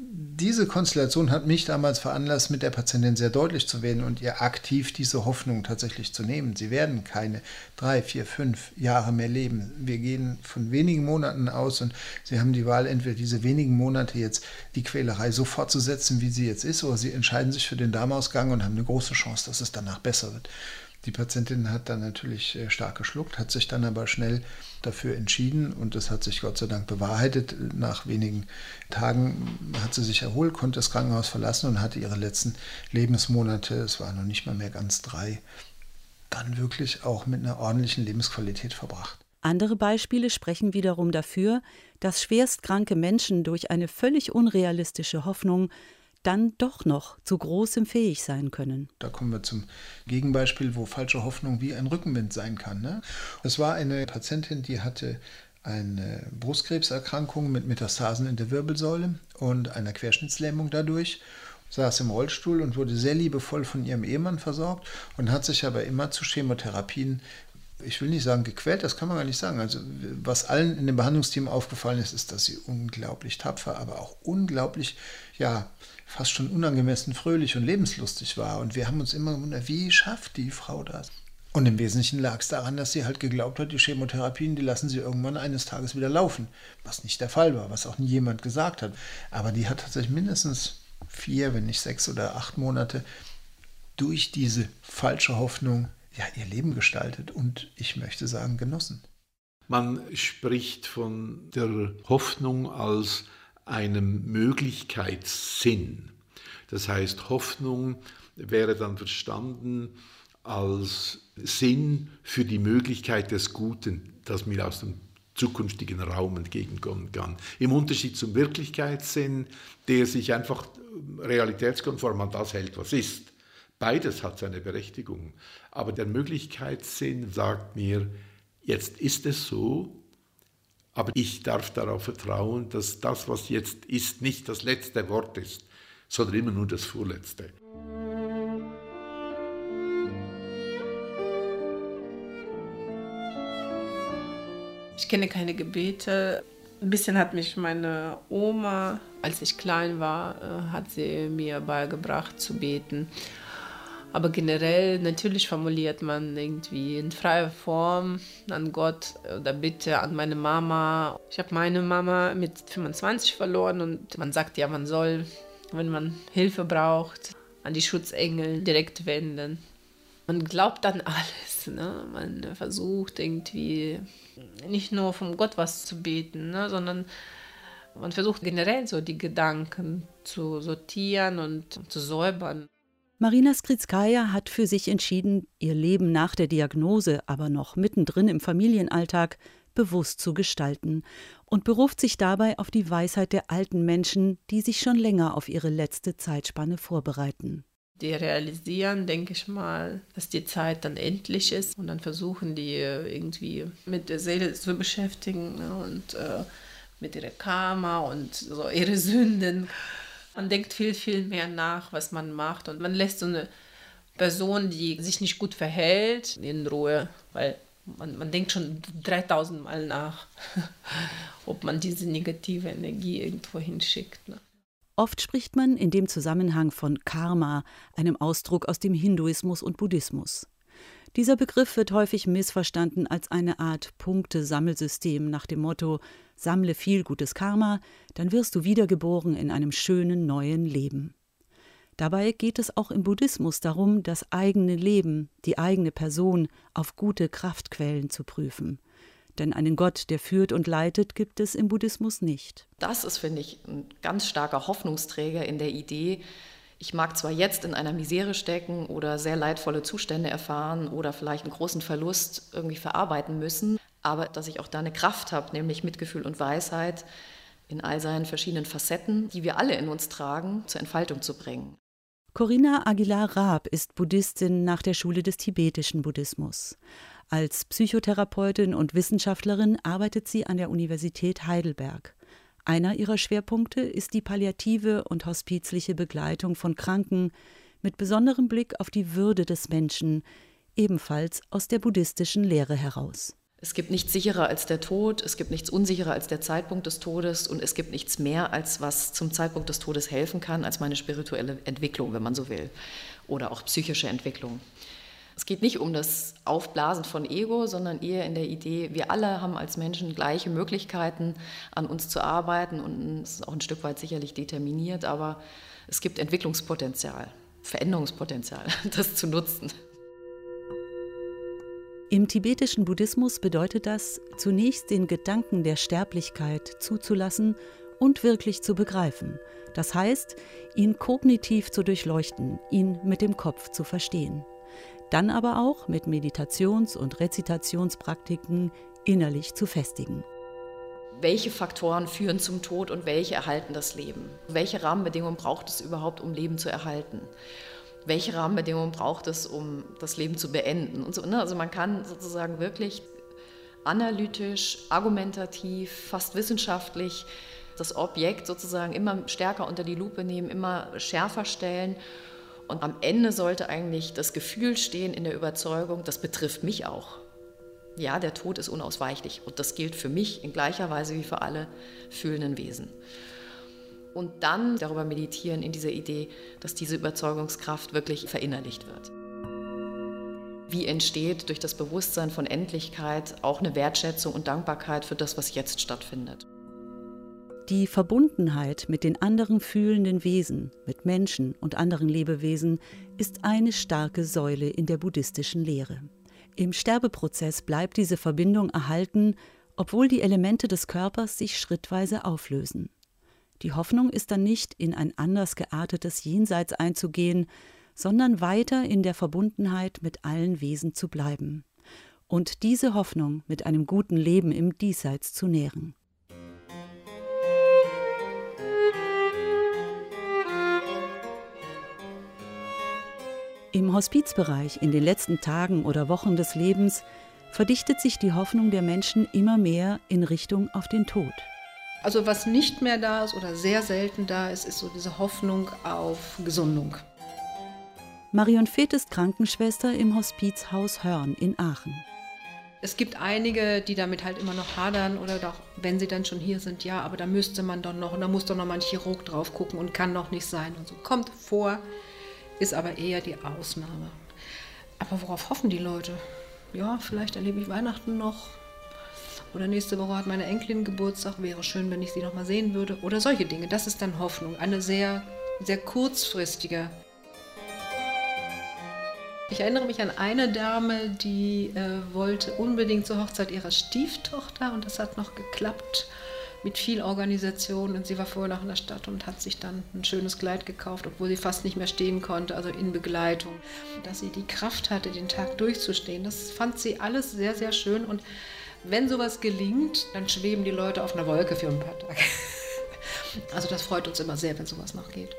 [SPEAKER 6] Diese Konstellation hat mich damals veranlasst, mit der Patientin sehr deutlich zu werden und ihr aktiv diese Hoffnung tatsächlich zu nehmen. Sie werden keine drei, vier, fünf Jahre mehr leben. Wir gehen von wenigen Monaten aus und Sie haben die Wahl, entweder diese wenigen Monate jetzt die Quälerei so fortzusetzen, wie sie jetzt ist, oder Sie entscheiden sich für den Darmausgang und haben eine große Chance, dass es danach besser wird. Die Patientin hat dann natürlich stark geschluckt, hat sich dann aber schnell dafür entschieden und das hat sich Gott sei Dank bewahrheitet. Nach wenigen Tagen hat sie sich erholt, konnte das Krankenhaus verlassen und hatte ihre letzten Lebensmonate, es waren noch nicht mal mehr ganz drei, dann wirklich auch mit einer ordentlichen Lebensqualität verbracht.
[SPEAKER 5] Andere Beispiele sprechen wiederum dafür, dass schwerstkranke Menschen durch eine völlig unrealistische Hoffnung dann doch noch zu Großem fähig sein können.
[SPEAKER 6] Da kommen wir zum Gegenbeispiel, wo falsche Hoffnung wie ein Rückenwind sein kann. Ne? Es war eine Patientin, die hatte eine Brustkrebserkrankung mit Metastasen in der Wirbelsäule und einer Querschnittslähmung dadurch, saß im Rollstuhl und wurde sehr liebevoll von ihrem Ehemann versorgt und hat sich aber immer zu Chemotherapien, ich will nicht sagen gequält, das kann man gar nicht sagen. Also was allen in dem Behandlungsteam aufgefallen ist, ist, dass sie unglaublich tapfer, aber auch unglaublich, ja, fast schon unangemessen fröhlich und lebenslustig war. Und wir haben uns immer gewundert, wie schafft die Frau das? Und im Wesentlichen lag es daran, dass sie halt geglaubt hat, die Chemotherapien, die lassen sie irgendwann eines Tages wieder laufen. Was nicht der Fall war, was auch nie jemand gesagt hat. Aber die hat tatsächlich mindestens vier, wenn nicht sechs oder acht Monate durch diese falsche Hoffnung ja, ihr Leben gestaltet und, ich möchte sagen, genossen.
[SPEAKER 3] Man spricht von der Hoffnung als einem Möglichkeitssinn. Das heißt, Hoffnung wäre dann verstanden als Sinn für die Möglichkeit des Guten, das mir aus dem zukünftigen Raum entgegenkommen kann. Im Unterschied zum Wirklichkeitssinn, der sich einfach realitätskonform an das hält, was ist. Beides hat seine Berechtigung. Aber der Möglichkeitssinn sagt mir, jetzt ist es so, aber ich darf darauf vertrauen, dass das, was jetzt ist, nicht das letzte Wort ist, sondern immer nur das vorletzte.
[SPEAKER 4] Ich kenne keine Gebete. Ein bisschen hat mich meine Oma, als ich klein war, hat sie mir beigebracht zu beten. Aber generell, natürlich formuliert man irgendwie in freier Form an Gott oder Bitte an meine Mama. Ich habe meine Mama mit fünfundzwanzig verloren und man sagt ja, man soll, wenn man Hilfe braucht, an die Schutzengel direkt wenden. Man glaubt an alles, ne? Man versucht irgendwie nicht nur vom Gott was zu beten, ne? Sondern man versucht generell so die Gedanken zu sortieren und zu säubern.
[SPEAKER 5] Marina Skrizkaya hat für sich entschieden, ihr Leben nach der Diagnose, aber noch mittendrin im Familienalltag, bewusst zu gestalten und beruft sich dabei auf die Weisheit der alten Menschen, die sich schon länger auf ihre letzte Zeitspanne vorbereiten.
[SPEAKER 4] Die realisieren, denke ich mal, dass die Zeit dann endlich ist und dann versuchen die irgendwie mit der Seele zu beschäftigen, ne, und äh, mit ihrer Karma und so ihre Sünden. Man denkt viel, viel mehr nach, was man macht, und man lässt so eine Person, die sich nicht gut verhält, in Ruhe, weil man, man denkt schon dreitausend Mal nach, ob man diese negative Energie irgendwo hinschickt, ne.
[SPEAKER 5] Oft spricht man in dem Zusammenhang von Karma, einem Ausdruck aus dem Hinduismus und Buddhismus. Dieser Begriff wird häufig missverstanden als eine Art Punktesammelsystem nach dem Motto: Sammle viel gutes Karma, dann wirst du wiedergeboren in einem schönen neuen Leben. Dabei geht es auch im Buddhismus darum, das eigene Leben, die eigene Person auf gute Kraftquellen zu prüfen. Denn einen Gott, der führt und leitet, gibt es im Buddhismus nicht.
[SPEAKER 10] Das ist, finde ich, ein ganz starker Hoffnungsträger in der Idee, ich mag zwar jetzt in einer Misere stecken oder sehr leidvolle Zustände erfahren oder vielleicht einen großen Verlust irgendwie verarbeiten müssen, aber dass ich auch da eine Kraft habe, nämlich Mitgefühl und Weisheit in all seinen verschiedenen Facetten, die wir alle in uns tragen, zur Entfaltung zu bringen.
[SPEAKER 5] Corinna Aguilar-Raab ist Buddhistin nach der Schule des tibetischen Buddhismus. Als Psychotherapeutin und Wissenschaftlerin arbeitet sie an der Universität Heidelberg. Einer ihrer Schwerpunkte ist die palliative und hospizliche Begleitung von Kranken mit besonderem Blick auf die Würde des Menschen, ebenfalls aus der buddhistischen Lehre heraus.
[SPEAKER 10] Es gibt nichts sicherer als der Tod, es gibt nichts unsicherer als der Zeitpunkt des Todes und es gibt nichts mehr, als was zum Zeitpunkt des Todes helfen kann, als meine spirituelle Entwicklung, wenn man so will, oder auch psychische Entwicklung. Es geht nicht um das Aufblasen von Ego, sondern eher in der Idee, wir alle haben als Menschen gleiche Möglichkeiten, an uns zu arbeiten, und es ist auch ein Stück weit sicherlich determiniert, aber es gibt Entwicklungspotenzial, Veränderungspotenzial, das zu nutzen.
[SPEAKER 5] Im tibetischen Buddhismus bedeutet das, zunächst den Gedanken der Sterblichkeit zuzulassen und wirklich zu begreifen. Das heißt, ihn kognitiv zu durchleuchten, ihn mit dem Kopf zu verstehen. Dann aber auch mit Meditations- und Rezitationspraktiken innerlich zu festigen.
[SPEAKER 10] Welche Faktoren führen zum Tod und welche erhalten das Leben? Welche Rahmenbedingungen braucht es überhaupt, um Leben zu erhalten? Welche Rahmenbedingungen braucht es, um das Leben zu beenden? Und so, ne? Also man kann sozusagen wirklich analytisch, argumentativ, fast wissenschaftlich das Objekt sozusagen immer stärker unter die Lupe nehmen, immer schärfer stellen. Und am Ende sollte eigentlich das Gefühl stehen in der Überzeugung, das betrifft mich auch. Ja, der Tod ist unausweichlich und das gilt für mich in gleicher Weise wie für alle fühlenden Wesen. Und dann darüber meditieren in dieser Idee, dass diese Überzeugungskraft wirklich verinnerlicht wird. Wie entsteht durch das Bewusstsein von Endlichkeit auch eine Wertschätzung und Dankbarkeit für das, was jetzt stattfindet?
[SPEAKER 5] Die Verbundenheit mit den anderen fühlenden Wesen, mit Menschen und anderen Lebewesen, ist eine starke Säule in der buddhistischen Lehre. Im Sterbeprozess bleibt diese Verbindung erhalten, obwohl die Elemente des Körpers sich schrittweise auflösen. Die Hoffnung ist dann nicht, in ein anders geartetes Jenseits einzugehen, sondern weiter in der Verbundenheit mit allen Wesen zu bleiben und diese Hoffnung mit einem guten Leben im Diesseits zu nähren. Im Hospizbereich in den letzten Tagen oder Wochen des Lebens verdichtet sich die Hoffnung der Menschen immer mehr in Richtung auf den Tod.
[SPEAKER 7] Also was nicht mehr da ist oder sehr selten da ist, ist so diese Hoffnung auf Gesundung.
[SPEAKER 5] Marion Feeth ist Krankenschwester im Hospizhaus Hörn in Aachen.
[SPEAKER 7] Es gibt einige, die damit halt immer noch hadern oder doch, wenn sie dann schon hier sind, ja, aber da müsste man doch noch, und da muss doch noch mal ein Chirurg drauf gucken und kann noch nicht sein und so. Kommt vor, ist aber eher die Ausnahme. Aber worauf hoffen die Leute? Ja, vielleicht erlebe ich Weihnachten noch. Oder nächste Woche hat meine Enkelin Geburtstag, wäre schön, wenn ich sie noch mal sehen würde. Oder solche Dinge, das ist dann Hoffnung, eine sehr, sehr kurzfristige. Ich erinnere mich an eine Dame, die äh, wollte unbedingt zur Hochzeit ihrer Stieftochter und das hat noch geklappt mit viel Organisation und sie war vorher noch in der Stadt und hat sich dann ein schönes Kleid gekauft, obwohl sie fast nicht mehr stehen konnte, also in Begleitung. Dass sie die Kraft hatte, den Tag durchzustehen, das fand sie alles sehr, sehr schön und wenn sowas gelingt, dann schweben die Leute auf einer Wolke für ein paar Tage. Also das freut uns immer sehr, wenn sowas noch geht.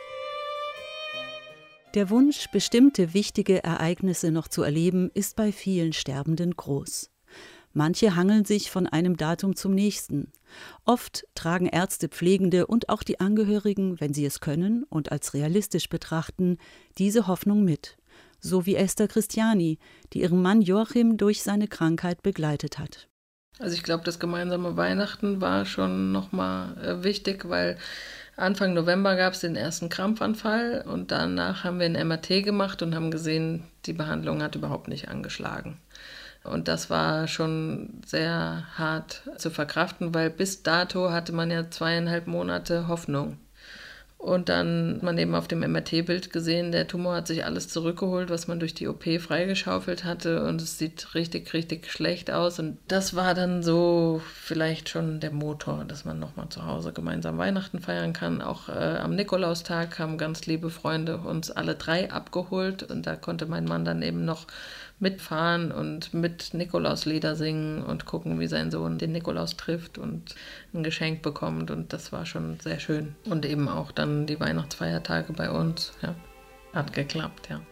[SPEAKER 5] Der Wunsch, bestimmte wichtige Ereignisse noch zu erleben, ist bei vielen Sterbenden groß. Manche hangeln sich von einem Datum zum nächsten. Oft tragen Ärzte, Pflegende und auch die Angehörigen, wenn sie es können und als realistisch betrachten, diese Hoffnung mit. So wie Esther Christiani, die ihren Mann Joachim durch seine Krankheit begleitet hat.
[SPEAKER 8] Also ich glaube, das gemeinsame Weihnachten war schon nochmal äh, wichtig, weil Anfang November gab es den ersten Krampfanfall und danach haben wir ein M R T gemacht und haben gesehen, die Behandlung hat überhaupt nicht angeschlagen. Und das war schon sehr hart zu verkraften, weil bis dato hatte man ja zweieinhalb Monate Hoffnung. Und dann hat man eben auf dem M R T-Bild gesehen, der Tumor hat sich alles zurückgeholt, was man durch die O P freigeschaufelt hatte und es sieht richtig, richtig schlecht aus. Und das war dann so vielleicht schon der Motor, dass man nochmal zu Hause gemeinsam Weihnachten feiern kann. Auch äh, am Nikolaustag haben ganz liebe Freunde uns alle drei abgeholt und da konnte mein Mann dann eben noch mitfahren und mit Nikolauslieder singen und gucken, wie sein Sohn den Nikolaus trifft und ein Geschenk bekommt. Und das war schon sehr schön. Und eben auch dann die Weihnachtsfeiertage bei uns. Ja, hat geklappt, ja.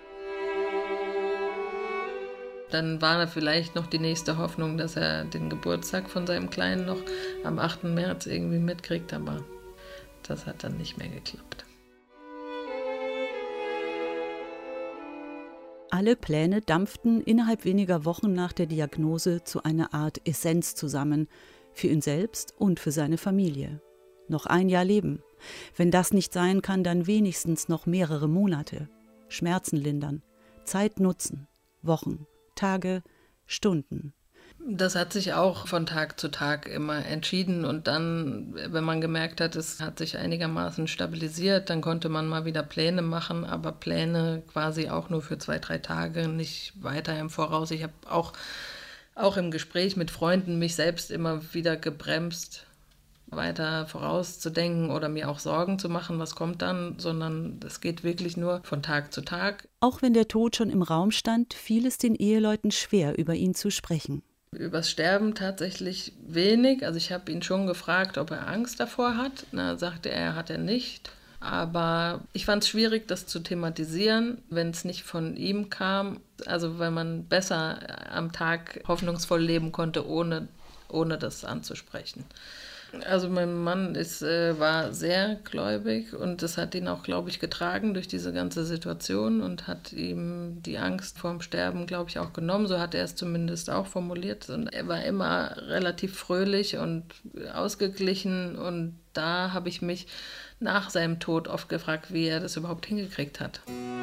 [SPEAKER 8] Dann war da vielleicht noch die nächste Hoffnung, dass er den Geburtstag von seinem Kleinen noch am achten März irgendwie mitkriegt, aber das hat dann nicht mehr geklappt.
[SPEAKER 5] Alle Pläne dampften innerhalb weniger Wochen nach der Diagnose zu einer Art Essenz zusammen, für ihn selbst und für seine Familie. Noch ein Jahr leben. Wenn das nicht sein kann, dann wenigstens noch mehrere Monate. Schmerzen lindern, Zeit nutzen, Wochen, Tage, Stunden.
[SPEAKER 8] Das hat sich auch von Tag zu Tag immer entschieden und dann, wenn man gemerkt hat, es hat sich einigermaßen stabilisiert, dann konnte man mal wieder Pläne machen, aber Pläne quasi auch nur für zwei, drei Tage, nicht weiter im Voraus. Ich habe auch, auch im Gespräch mit Freunden mich selbst immer wieder gebremst, weiter vorauszudenken oder mir auch Sorgen zu machen, was kommt dann, sondern es geht wirklich nur von Tag zu Tag.
[SPEAKER 5] Auch wenn der Tod schon im Raum stand, fiel es den Eheleuten schwer, über ihn zu sprechen.
[SPEAKER 8] Übers Sterben tatsächlich wenig. Also ich habe ihn schon gefragt, ob er Angst davor hat. Na, sagte er, hat er nicht. Aber ich fand es schwierig, das zu thematisieren, wenn es nicht von ihm kam. Also weil man besser am Tag hoffnungsvoll leben konnte, ohne, ohne das anzusprechen. Also mein Mann ist, äh, war sehr gläubig und das hat ihn auch, glaube ich, getragen durch diese ganze Situation und hat ihm die Angst vorm Sterben, glaube ich, auch genommen. So hat er es zumindest auch formuliert. Und er war immer relativ fröhlich und ausgeglichen und da habe ich mich nach seinem Tod oft gefragt, wie er das überhaupt hingekriegt hat.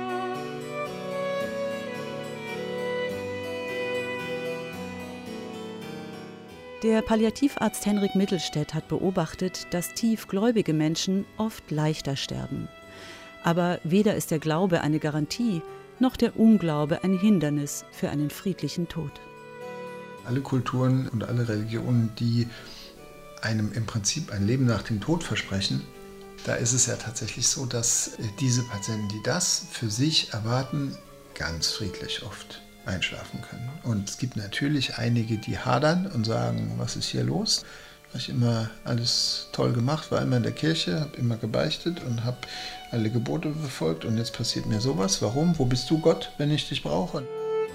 [SPEAKER 5] Der Palliativarzt Henrik Mittelstädt hat beobachtet, dass tiefgläubige Menschen oft leichter sterben. Aber weder ist der Glaube eine Garantie, noch der Unglaube ein Hindernis für einen friedlichen Tod.
[SPEAKER 6] Alle Kulturen und alle Religionen, die einem im Prinzip ein Leben nach dem Tod versprechen, da ist es ja tatsächlich so, dass diese Patienten, die das für sich erwarten, ganz friedlich oft einschlafen können. Und es gibt natürlich einige, die hadern und sagen, was ist hier los? Habe ich immer alles toll gemacht, war immer in der Kirche, habe immer gebeichtet und habe alle Gebote befolgt und jetzt passiert mir sowas. Warum? Wo bist du, Gott, wenn ich dich brauche?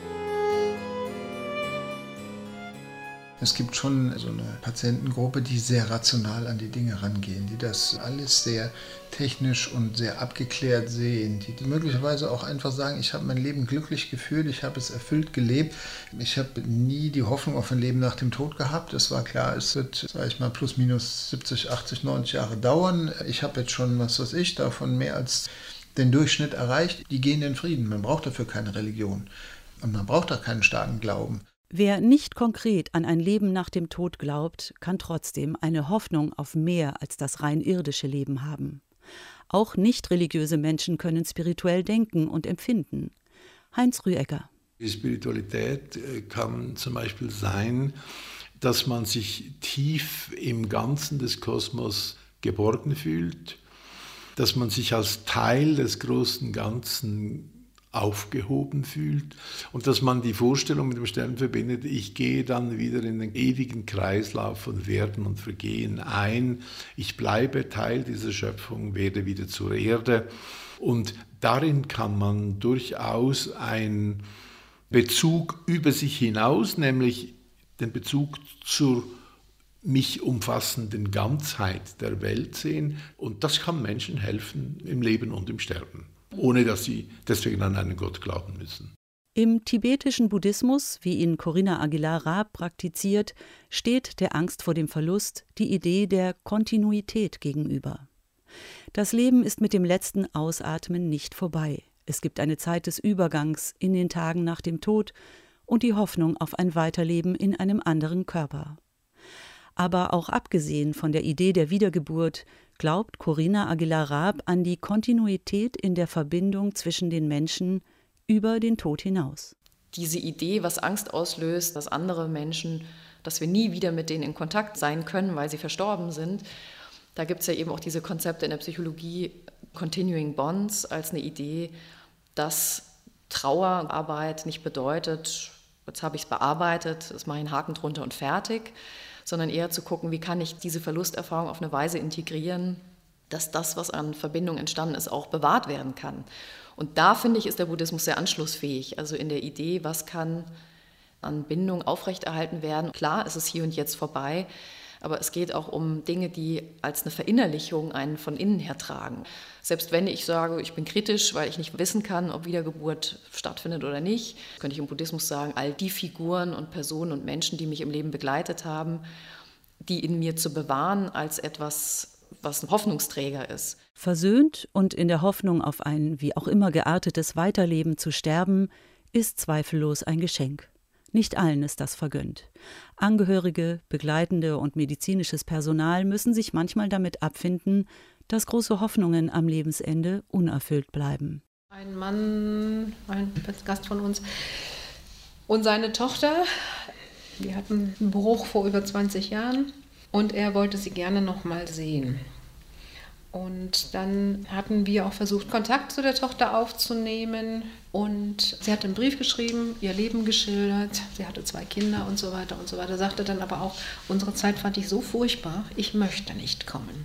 [SPEAKER 6] Es gibt schon so eine Patientengruppe, die sehr rational an die Dinge rangehen, die das alles sehr technisch und sehr abgeklärt sehen, die, die möglicherweise auch einfach sagen, ich habe mein Leben glücklich gefühlt, ich habe es erfüllt gelebt, ich habe nie die Hoffnung auf ein Leben nach dem Tod gehabt. Es war klar, es wird, sage ich mal, plus minus siebzig, achtzig, neunzig Jahre dauern. Ich habe jetzt schon, was weiß ich, davon mehr als den Durchschnitt erreicht. Die gehen in Frieden. Man braucht dafür keine Religion und man braucht auch keinen starken Glauben.
[SPEAKER 5] Wer nicht konkret an ein Leben nach dem Tod glaubt, kann trotzdem eine Hoffnung auf mehr als das rein irdische Leben haben. Auch nicht religiöse Menschen können spirituell denken und empfinden. Heinz Rüegger.
[SPEAKER 3] Die Spiritualität kann zum Beispiel sein, dass man sich tief im Ganzen des Kosmos geborgen fühlt, dass man sich als Teil des großen Ganzen aufgehoben fühlt und dass man die Vorstellung mit dem Stern verbindet, ich gehe dann wieder in den ewigen Kreislauf von Werden und Vergehen ein, ich bleibe Teil dieser Schöpfung, werde wieder zur Erde, und darin kann man durchaus einen Bezug über sich hinaus, nämlich den Bezug zur mich umfassenden Ganzheit der Welt sehen, und das kann Menschen helfen im Leben und im Sterben, ohne dass sie deswegen an einen Gott glauben müssen.
[SPEAKER 5] Im tibetischen Buddhismus, wie ihn Corinna Aguilar-Raab praktiziert, steht der Angst vor dem Verlust die Idee der Kontinuität gegenüber. Das Leben ist mit dem letzten Ausatmen nicht vorbei. Es gibt eine Zeit des Übergangs in den Tagen nach dem Tod und die Hoffnung auf ein Weiterleben in einem anderen Körper. Aber auch abgesehen von der Idee der Wiedergeburt glaubt Corinna Aguilar-Raab an die Kontinuität in der Verbindung zwischen den Menschen über den Tod hinaus.
[SPEAKER 10] Diese Idee, was Angst auslöst, dass andere Menschen, dass wir nie wieder mit denen in Kontakt sein können, weil sie verstorben sind, da gibt es ja eben auch diese Konzepte in der Psychologie, Continuing Bonds, als eine Idee, dass Trauerarbeit nicht bedeutet, jetzt habe ich es bearbeitet, jetzt mache ich einen Haken drunter und fertig, sondern eher zu gucken, wie kann ich diese Verlusterfahrung auf eine Weise integrieren, dass das, was an Verbindung entstanden ist, auch bewahrt werden kann. Und da, finde ich, ist der Buddhismus sehr anschlussfähig. Also in der Idee, was kann an Bindung aufrechterhalten werden. Klar, es ist hier und jetzt vorbei, aber es geht auch um Dinge, die als eine Verinnerlichung einen von innen her tragen. Selbst wenn ich sage, ich bin kritisch, weil ich nicht wissen kann, ob Wiedergeburt stattfindet oder nicht, könnte ich im Buddhismus sagen, all die Figuren und Personen und Menschen, die mich im Leben begleitet haben, die in mir zu bewahren als etwas, was ein Hoffnungsträger ist.
[SPEAKER 5] Versöhnt und in der Hoffnung auf ein wie auch immer geartetes Weiterleben zu sterben, ist zweifellos ein Geschenk. Nicht allen ist das vergönnt. Angehörige, Begleitende und medizinisches Personal müssen sich manchmal damit abfinden, dass große Hoffnungen am Lebensende unerfüllt bleiben.
[SPEAKER 7] Ein Mann, ein Gast von uns und seine Tochter, die hatten einen Bruch vor über zwanzig Jahren und er wollte sie gerne noch mal sehen. Und dann hatten wir auch versucht, Kontakt zu der Tochter aufzunehmen. Und sie hat einen Brief geschrieben, ihr Leben geschildert. Sie hatte zwei Kinder und so weiter und so weiter. Sagte dann aber auch, unsere Zeit fand ich so furchtbar, ich möchte nicht kommen.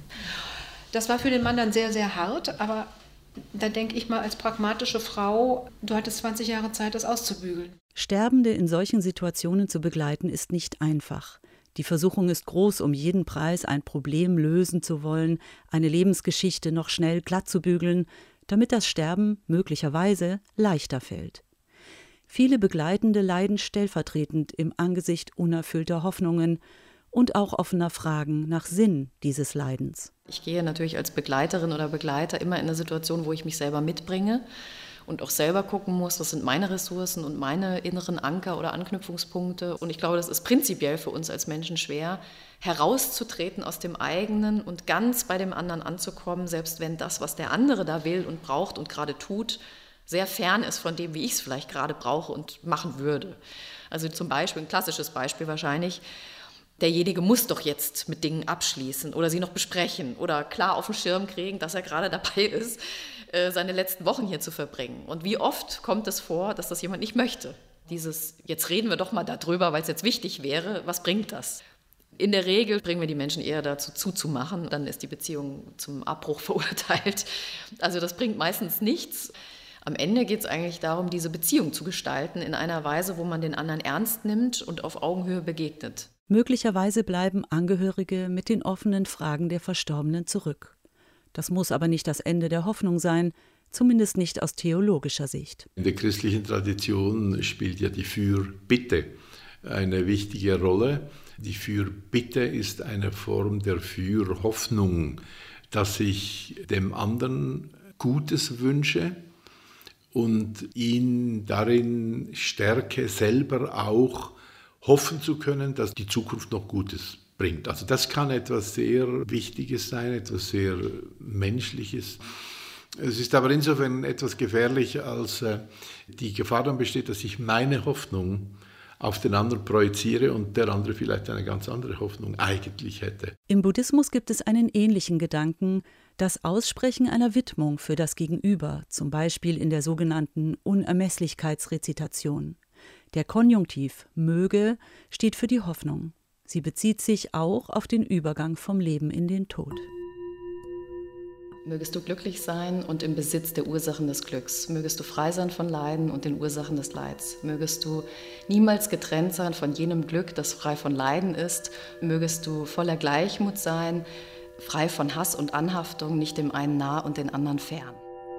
[SPEAKER 7] Das war für den Mann dann sehr, sehr hart. Aber da denke ich mal als pragmatische Frau, du hattest zwanzig Jahre Zeit, das auszubügeln.
[SPEAKER 5] Sterbende in solchen Situationen zu begleiten, ist nicht einfach. Die Versuchung ist groß, um jeden Preis ein Problem lösen zu wollen, eine Lebensgeschichte noch schnell glatt zu bügeln, damit das Sterben möglicherweise leichter fällt. Viele Begleitende leiden stellvertretend im Angesicht unerfüllter Hoffnungen und auch offener Fragen nach Sinn dieses Leidens.
[SPEAKER 10] Ich gehe natürlich als Begleiterin oder Begleiter immer in eine Situation, wo ich mich selber mitbringe und auch selber gucken muss, was sind meine Ressourcen und meine inneren Anker oder Anknüpfungspunkte. Und ich glaube, das ist prinzipiell für uns als Menschen schwer, herauszutreten aus dem eigenen und ganz bei dem anderen anzukommen, selbst wenn das, was der andere da will und braucht und gerade tut, sehr fern ist von dem, wie ich es vielleicht gerade brauche und machen würde. Also zum Beispiel, ein klassisches Beispiel wahrscheinlich, derjenige muss doch jetzt mit Dingen abschließen oder sie noch besprechen oder klar auf den Schirm kriegen, dass er gerade dabei ist, seine letzten Wochen hier zu verbringen. Und wie oft kommt es vor, dass das jemand nicht möchte? Dieses, jetzt reden wir doch mal darüber, weil es jetzt wichtig wäre, was bringt das? In der Regel bringen wir die Menschen eher dazu zuzumachen, dann ist die Beziehung zum Abbruch verurteilt. Also das bringt meistens nichts. Am Ende geht es eigentlich darum, diese Beziehung zu gestalten in einer Weise, wo man den anderen ernst nimmt und auf Augenhöhe begegnet.
[SPEAKER 5] Möglicherweise bleiben Angehörige mit den offenen Fragen der Verstorbenen zurück. Das muss aber nicht das Ende der Hoffnung sein, zumindest nicht aus theologischer Sicht.
[SPEAKER 3] In der christlichen Tradition spielt ja die Fürbitte eine wichtige Rolle. Die Fürbitte ist eine Form der Fürhoffnung, dass ich dem anderen Gutes wünsche und ihn darin stärke, selber auch hoffen zu können, dass die Zukunft noch Gutes bringt. Also das kann etwas sehr Wichtiges sein, etwas sehr Menschliches. Es ist aber insofern etwas gefährlich, als äh, die Gefahr dann besteht, dass ich meine Hoffnung auf den anderen projiziere und der andere vielleicht eine ganz andere Hoffnung eigentlich hätte.
[SPEAKER 5] Im Buddhismus gibt es einen ähnlichen Gedanken, das Aussprechen einer Widmung für das Gegenüber, zum Beispiel in der sogenannten Unermesslichkeitsrezitation. Der Konjunktiv möge steht für die Hoffnung. Sie bezieht sich auch auf den Übergang vom Leben in den Tod.
[SPEAKER 10] Mögest du glücklich sein und im Besitz der Ursachen des Glücks. Mögest du frei sein von Leiden und den Ursachen des Leids. Mögest du niemals getrennt sein von jenem Glück, das frei von Leiden ist. Mögest du voller Gleichmut sein, frei von Hass und Anhaftung, nicht dem einen nah und den anderen fern.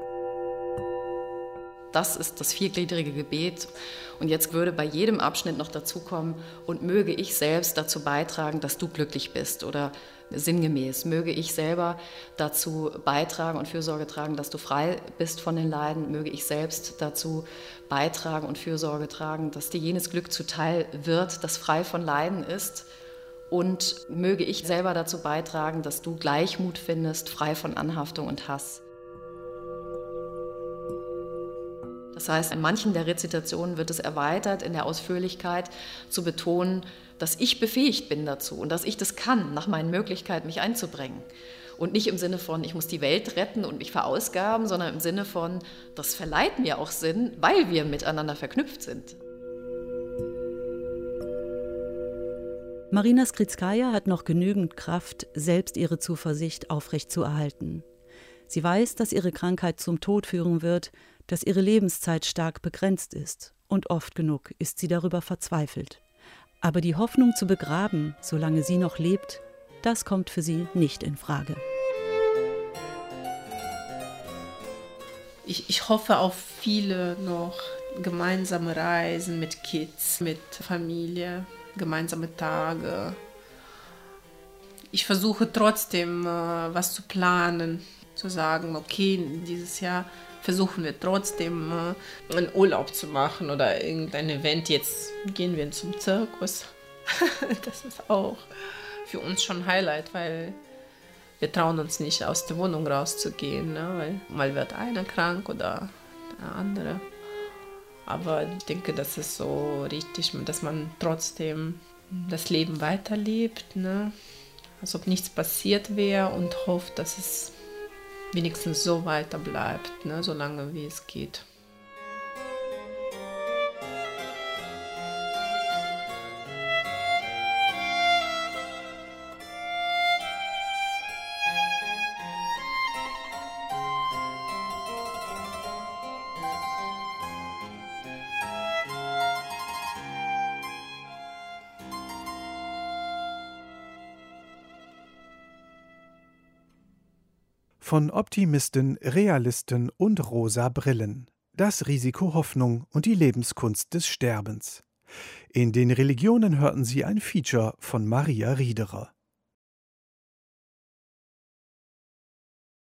[SPEAKER 10] Das ist das viergliedrige Gebet. Und jetzt würde bei jedem Abschnitt noch dazukommen, und möge ich selbst dazu beitragen, dass du glücklich bist. Oder sinngemäß, möge ich selber dazu beitragen und Fürsorge tragen, dass du frei bist von den Leiden. Möge ich selbst dazu beitragen und Fürsorge tragen, dass dir jenes Glück zuteil wird, das frei von Leiden ist. Und möge ich selber dazu beitragen, dass du Gleichmut findest, frei von Anhaftung und Hass. Das heißt, in manchen der Rezitationen wird es erweitert, in der Ausführlichkeit zu betonen, dass ich befähigt bin dazu und dass ich das kann, nach meinen Möglichkeiten mich einzubringen. Und nicht im Sinne von, ich muss die Welt retten und mich verausgaben, sondern im Sinne von, das verleiht mir auch Sinn, weil wir miteinander verknüpft sind.
[SPEAKER 5] Marina Skrizkaja hat noch genügend Kraft, selbst ihre Zuversicht aufrechtzuerhalten. Sie weiß, dass ihre Krankheit zum Tod führen wird, dass ihre Lebenszeit stark begrenzt ist. Und oft genug ist sie darüber verzweifelt. Aber die Hoffnung zu begraben, solange sie noch lebt, das kommt für sie nicht in Frage.
[SPEAKER 4] Ich, ich hoffe auf viele noch gemeinsame Reisen mit Kids, mit Familie, gemeinsame Tage. Ich versuche trotzdem, äh, was zu planen, zu sagen, okay, dieses Jahr versuchen wir trotzdem äh, einen Urlaub zu machen oder irgendein Event. Jetzt gehen wir zum Zirkus. Das ist auch für uns schon ein Highlight, weil wir trauen uns nicht, aus der Wohnung rauszugehen, ne? Weil mal wird einer krank oder der andere. Aber ich denke, das ist so richtig, dass man trotzdem das Leben weiterlebt, ne? Als ob nichts passiert wäre und hofft, dass es wenigstens so weiter bleibt, ne, so lange wie es geht.
[SPEAKER 2] Von Optimisten, Realisten und rosa Brillen. Das Risiko Hoffnung und die Lebenskunst des Sterbens. In den Religionen hörten Sie ein Feature von Maria Riederer.